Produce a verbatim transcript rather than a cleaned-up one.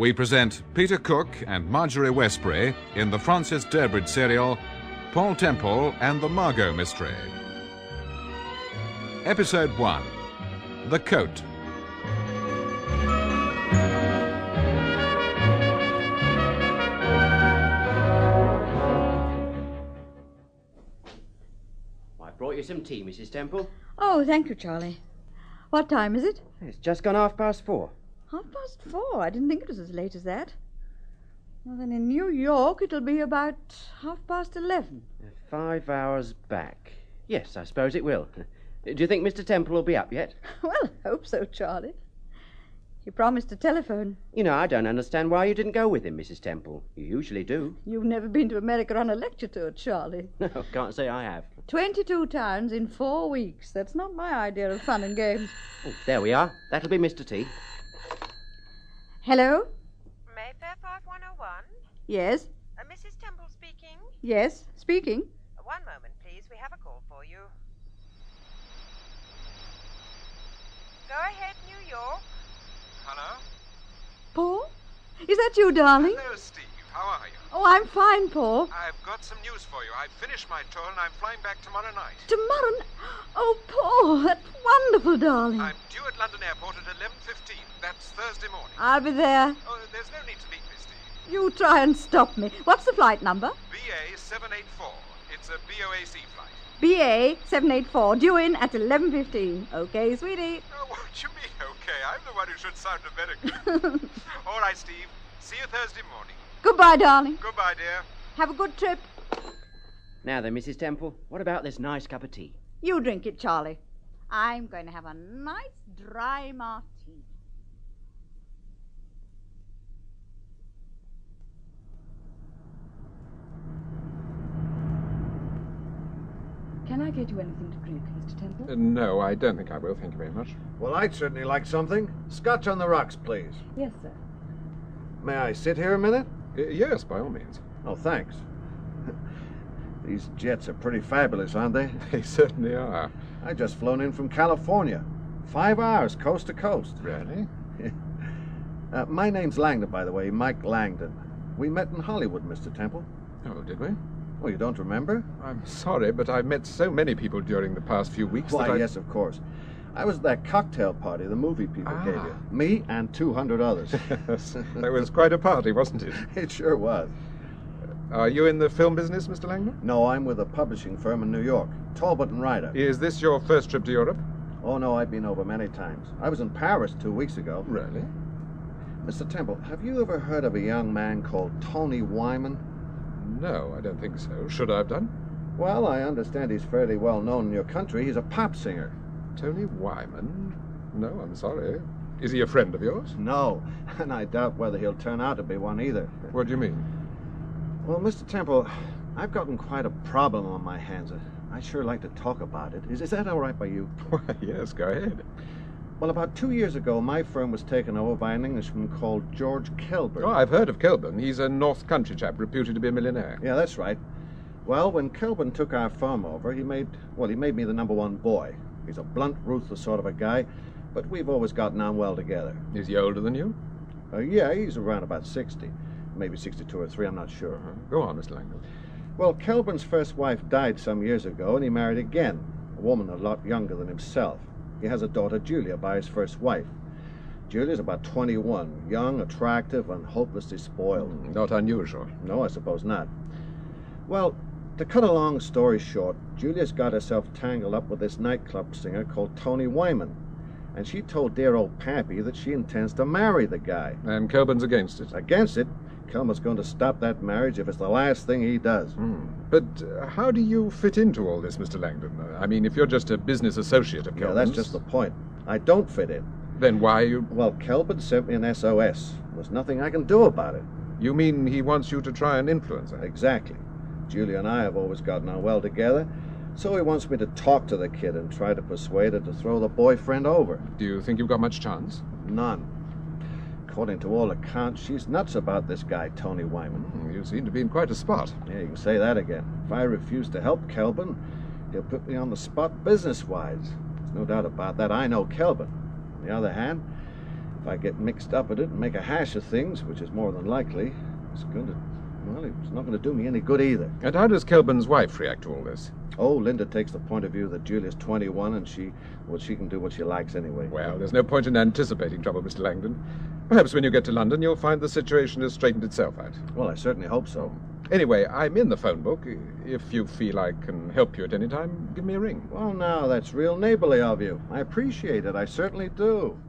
we present Peter Cook and Marjorie Westbury in the Francis Durbridge serial Paul Temple and the Margot Mystery. Episode one, The Coat. I brought you some tea, Missus Temple. Oh, thank you, Charlie. What time is it? It's just gone half past four. Half past four. I didn't think it was as late as that. Well, then in New York it'll be about half past eleven. Five hours back. Yes, I suppose it will. Do you think Mister Temple will be up yet? Well, I hope so, Charlie. He promised to telephone. You know, I don't understand why you didn't go with him, Missus Temple. You usually do. You've never been to America on a lecture tour, Charlie. No, can't say I have. Twenty-two towns in four weeks. That's not my idea of fun and games. Oh, there we are. That'll be Mister T. Hello? Mayfair five one oh one? Yes? Uh, Missus Temple speaking? Yes, speaking. Uh, one moment, please. We have a call for you. Go ahead, New York. Hello? Paul? Is that you, darling? Hello, Steve. How are you? Oh, I'm fine, Paul. I've got some news for you. I've finished my tour and I'm flying back tomorrow night. Tomorrow? n- Oh, Paul, that's wonderful, darling. I'm due at London Airport at eleven fifteen. That's Thursday morning. I'll be there. Oh, there's no need to meet me, Steve. You try and stop me. What's the flight number? B A seven eight four. It's a B O A C flight. B A seven eight four, due in at eleven fifteen. Okay, sweetie. Oh, what do you mean, okay? I'm the one who should sound American. All right, Steve. See you Thursday morning. Goodbye, darling. Goodbye, dear. Have a good trip. Now then, Missus Temple, what about this nice cup of tea? You drink it, Charlie. I'm going to have a nice dry martini. Can I get you anything to drink, Mister Temple? Uh, no, I don't think I will. Thank you very much. Well, I'd certainly like something. Scotch on the rocks, please. Yes, sir. May I sit here a minute? Uh, yes, by all means. Oh, thanks. These jets are pretty fabulous, aren't they? They certainly are. I just flown in from California. Five hours, coast to coast. Really? Uh, my name's Langdon, by the way, Mike Langdon. We met in Hollywood, Mister Temple. Oh, did we? Well, you don't remember? I'm sorry, but I've met so many people during the past few weeks Why, that I... yes, of course. I was at that cocktail party the movie people Ah. gave you. Me and two hundred others. Yes, that was quite a party, wasn't it? It sure was. Are you in the film business, Mister Langdon? No, I'm with a publishing firm in New York, Talbot and Ryder. Is this your first trip to Europe? Oh, no, I've been over many times. I was in Paris two weeks ago. Really? Mister Temple, have you ever heard of a young man called Tony Wyman? No, I don't think so. Should I have done? Well, I understand he's fairly well known in your country. He's a pop singer. Tony Wyman? No, I'm sorry. Is he a friend of yours? No, and I doubt whether he'll turn out to be one either. What do you mean? Well, Mister Temple, I've gotten quite a problem on my hands. I'd sure like to talk about it. Is, is that all right by you? Why, yes, go ahead. Well, about two years ago, my firm was taken over by an Englishman called George Kelburn. Oh, I've heard of Kelburn. He's a North Country chap reputed to be a millionaire. Yeah, that's right. Well, when Kelburn took our firm over, he made, well, he made me the number one boy. He's a blunt, ruthless sort of a guy, but we've always gotten on well together. Is he older than you? Uh, yeah, he's around about sixty. Maybe sixty-two or three, I'm not sure. Uh-huh. Go on, Mister Langdon. Well, Kelburn's first wife died some years ago, and he married again, a woman a lot younger than himself. He has a daughter, Julia, by his first wife. Julia's about twenty-one, young, attractive, and hopelessly spoiled. Mm, not unusual. No, I suppose not. Well, to cut a long story short, Julia's got herself tangled up with this nightclub singer called Tony Wyman, and she told dear old Pappy that she intends to marry the guy. And Kelburn's against it. Against it, Kelman's going to stop that marriage if it's the last thing he does. Mm. But uh, how do you fit into all this, Mister Langdon? Uh, I mean, if you're just a business associate of Yeah, Kelburn's... that's just the point. I don't fit in. Then why are you... Well, Kelburn sent me an S O S. There's nothing I can do about it. You mean he wants you to try and influence her? Exactly. Julia and I have always gotten on well together, so he wants me to talk to the kid and try to persuade her to throw the boyfriend over. Do you think you've got much chance? None. According to all accounts, she's nuts about this guy, Tony Wyman. Mm, you seem to be in quite a spot. Yeah, you can say that again. If I refuse to help Kelburn, he'll put me on the spot business-wise. There's no doubt about that. I know Kelburn. On the other hand, If I get mixed up in it and make a hash of things, which is more than likely, it's going to, well, it's not going to do me any good either. And how does Kelburn's wife react to all this? Oh, Linda takes the point of view that Julia's twenty-one and she, well, she can do what she likes anyway. Well, there's no point in anticipating trouble, Mister Langdon. Perhaps when you get to London, you'll find the situation has straightened itself out. Well, I certainly hope so. Anyway, I'm in the phone book. If you feel I can help you at any time, give me a ring. Well, now, that's real neighborly of you. I appreciate it. I certainly do.